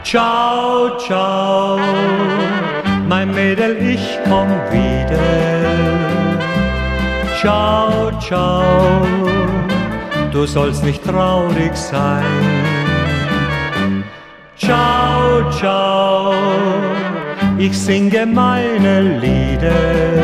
Ciao, ciao, mein Mädel, ich komm wieder. Ciao, ciao, du sollst nicht traurig sein. Ciao, ciao, ich singe meine Lieder.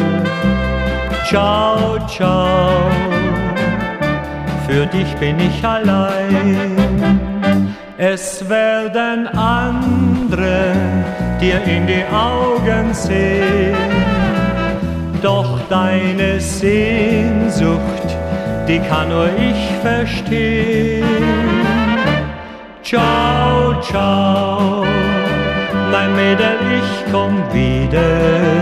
Ciao, ciao, für dich bin ich allein. Es werden andere dir in die Augen sehen, doch deine Sehnsucht, die kann nur ich verstehen. Ciao, ciao, mein Mädel, ich komm wieder.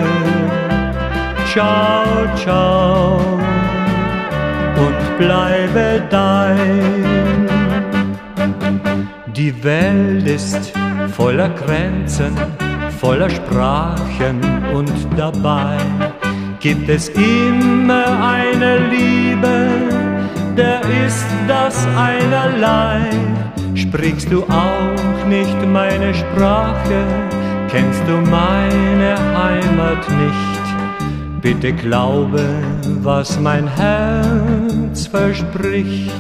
Ciao, ciao, und bleibe dein. Die Welt ist voller Grenzen, voller Sprachen und dabei gibt es immer eine Liebe, der ist das einerlei. Sprichst du auch nicht meine Sprache, kennst du meine Heimat nicht, bitte glaube, was mein Herz verspricht.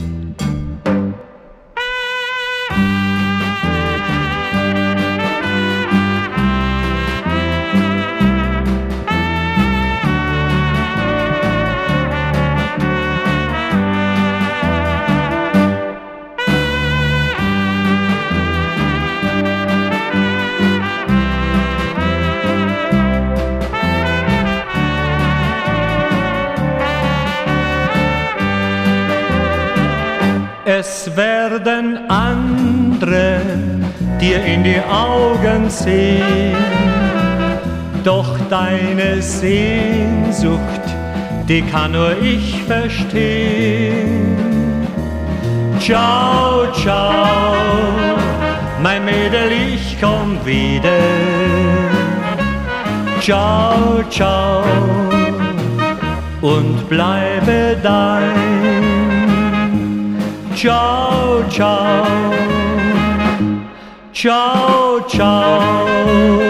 Es werden andere dir in die Augen sehen, doch deine Sehnsucht, die kann nur ich verstehen. Ciao, ciao, mein Mädel, ich komm wieder. Ciao, ciao, und bleibe dein. Ciao, ciao, ciao, ciao.